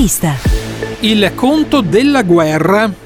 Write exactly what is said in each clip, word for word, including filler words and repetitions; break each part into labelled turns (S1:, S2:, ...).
S1: vista.
S2: Il conto della guerra.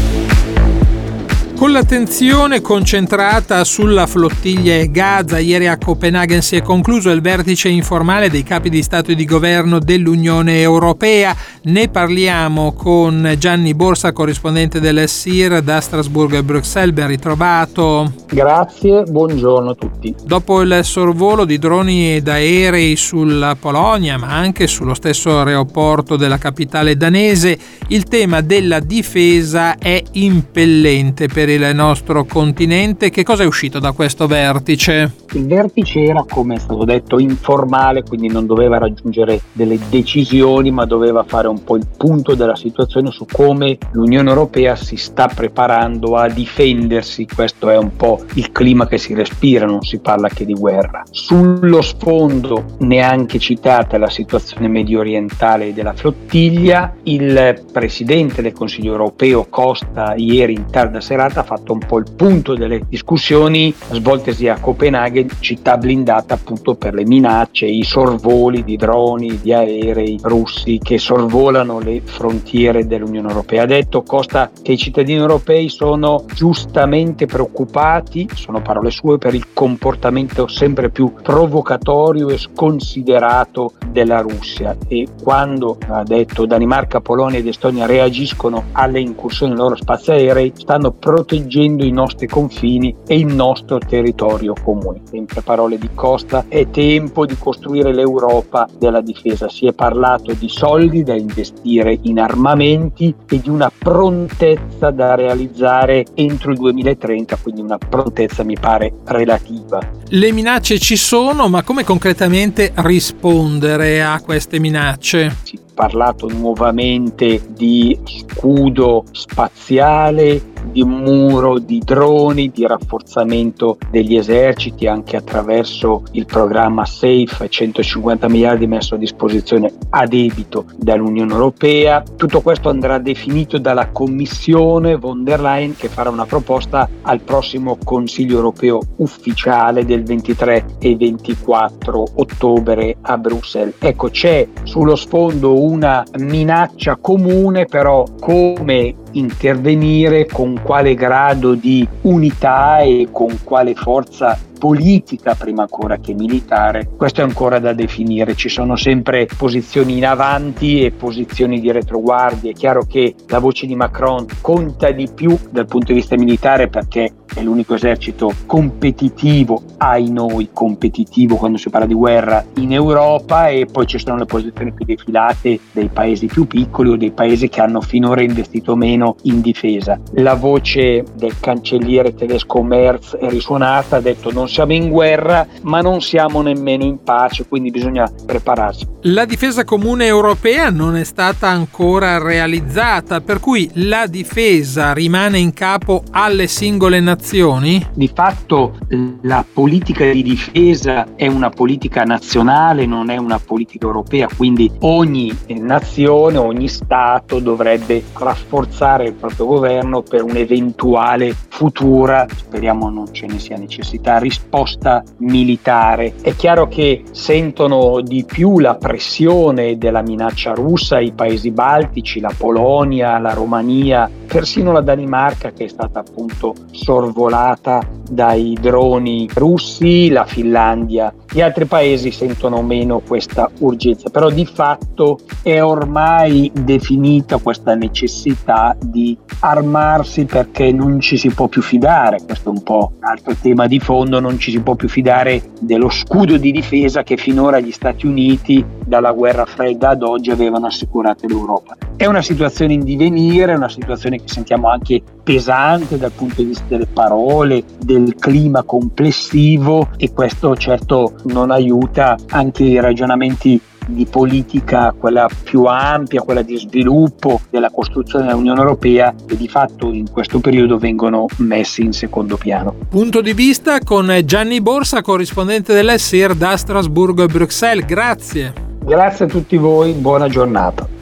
S2: Con l'attenzione concentrata sulla flottiglia Gaza, ieri a Copenaghen si è concluso il vertice informale dei capi di Stato e di Governo dell'Unione Europea. Ne parliamo con Gianni Borsa, corrispondente dell'S I R da Strasburgo e Bruxelles. Ben ritrovato.
S3: Grazie, buongiorno a tutti.
S2: Dopo il sorvolo di droni ed aerei sulla Polonia, ma anche sullo stesso aeroporto della capitale danese, il tema della difesa è impellente per il nostro continente. Che cosa è uscito da questo vertice?
S3: Il vertice era, come è stato detto, informale, quindi non doveva raggiungere delle decisioni, ma doveva fare un po' il punto della situazione su come l'Unione Europea si sta preparando a difendersi. Questo è un po' il clima che si respira, non si parla che di guerra. Sullo sfondo, neanche citata la situazione medio orientale della flottiglia, il Presidente del Consiglio Europeo Costa ieri in tarda serata ha fatto un po' il punto delle discussioni svoltesi a Copenaghen, città blindata appunto per le minacce, i sorvoli di droni, di aerei russi che sorvolano le frontiere dell'Unione Europea. Ha detto Costa che i cittadini europei sono giustamente preoccupati, sono parole sue, per il comportamento sempre più provocatorio e sconsiderato della Russia, e quando, ha detto, Danimarca, Polonia ed Estonia reagiscono alle incursioni dei loro spazi aerei, stanno proteggendo i nostri confini e il nostro territorio comune. Sempre parole di Costa: è tempo di costruire l'Europa della difesa. Si è parlato di soldi da investire in armamenti e di una prontezza da realizzare entro il duemilatrenta, quindi una prontezza mi pare relativa.
S2: Le minacce ci sono, ma come concretamente rispondere a queste minacce?
S3: Si è parlato nuovamente di scudo spaziale, di muro di droni, di rafforzamento degli eserciti anche attraverso il programma SAFE, centocinquanta miliardi messo a disposizione a debito dall'Unione Europea. Tutto questo andrà definito dalla Commissione von der Leyen, che farà una proposta al prossimo Consiglio Europeo ufficiale del ventitré e ventiquattro ottobre a Bruxelles. Ecco, c'è sullo sfondo una minaccia comune, però come intervenire, con quale grado di unità e con quale forza politica prima ancora che militare, questo è ancora da definire. Ci sono sempre posizioni in avanti e posizioni di retroguardia. È chiaro che la voce di Macron conta di più dal punto di vista militare, perché è l'unico esercito competitivo, ai noi competitivo quando si parla di guerra in Europa, e poi ci sono le posizioni più defilate dei paesi più piccoli o dei paesi che hanno finora investito meno in difesa. La voce del cancelliere tedesco Merz è risuonata, ha detto: non siamo in guerra ma non siamo nemmeno in pace, quindi bisogna prepararsi.
S2: La difesa comune europea non è stata ancora realizzata, per cui la difesa rimane in capo alle singole nazioni?
S3: Di fatto la politica di difesa è una politica nazionale, non è una politica europea, quindi ogni nazione, ogni Stato dovrebbe rafforzare il proprio governo per un'eventuale futura, speriamo non ce ne sia necessità, risposta militare. È chiaro che sentono di più la pressione della minaccia russa i paesi baltici, la Polonia, la Romania, persino la Danimarca, che è stata appunto sorvolata dai droni russi, la Finlandia. Gli altri paesi sentono meno questa urgenza, però di fatto è ormai definita questa necessità di armarsi, perché non ci si può più fidare. Questo è un po' un altro tema di fondo: non ci si può più fidare dello scudo di difesa che finora gli Stati Uniti dalla guerra fredda ad oggi avevano assicurato l'Europa. È una situazione in divenire, una situazione che sentiamo anche pesante dal punto di vista delle parole, del clima complessivo, e questo certo non aiuta anche i ragionamenti di politica, quella più ampia, quella di sviluppo della costruzione dell'Unione Europea, che di fatto in questo periodo vengono messi in secondo piano.
S2: Punto di vista con Gianni Borsa, corrispondente dell'S I R da Strasburgo e Bruxelles. Grazie.
S3: Grazie a tutti voi, buona giornata.